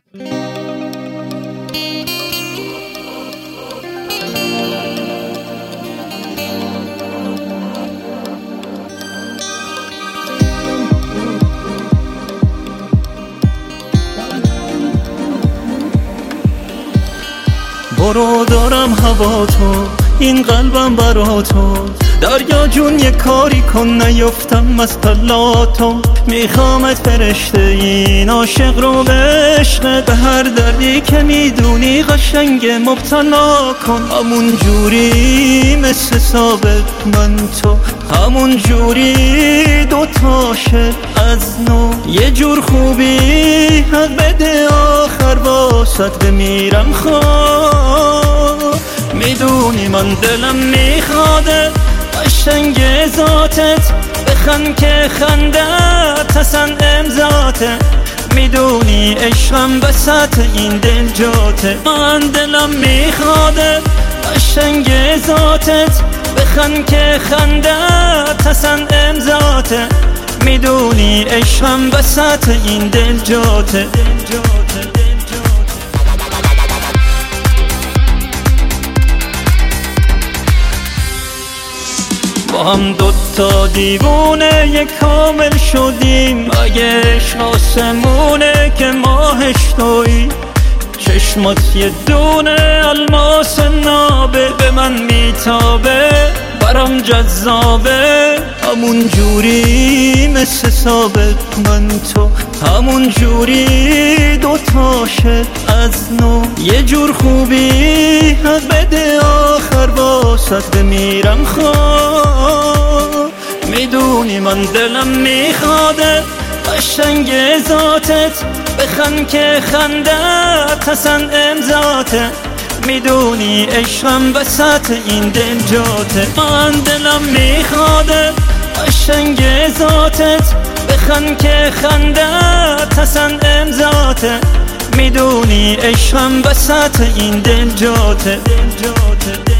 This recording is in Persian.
برو دارم هوا تو، این قلبم برا تو. دریا جون یه کاری کن نیفتم از پلاتو. میخوامت فرشته این عاشق رو به عشق، به هر دردی که میدونی قشنگ مبتلا کن. همون جوری مثل ثابت من تو، همون جوری دوتا شد از نو. یه جور خوبی حق بده آخر واسط بمیرم خواه. میدونی من دلم میخواده قشنگ ذاتت، بخند که خندت اصلا امضاته. میدونی عشقم بسط این دل جاته. من دلم میخواده قشنگ ذاتت، بخند که خندت اصلا امضاته. میدونی عشقم بسط این دل جاته. با هم دوتا دیوونه یک کامل شدیم. اگه عشق آسمونه که ماهش تویی، چشمات یه دونه الماس نابه به من میتابه، برام جذابه. همون جوری مثل ثابت من تو، همون جوری دوتا شد از نو. یه جور خوبی حق بده آخر واسط بمیرم خواه. میدونی من دلم میخواده قشنگ ذاتت، بخند که خندت اصلا امضاته. میدونی عشقم بسط این دل جاته. من دلم میخواده قشنگ ذاتت، بخند که خندت اصلا امضاته. میدونی عشقم بسط این دل جاته.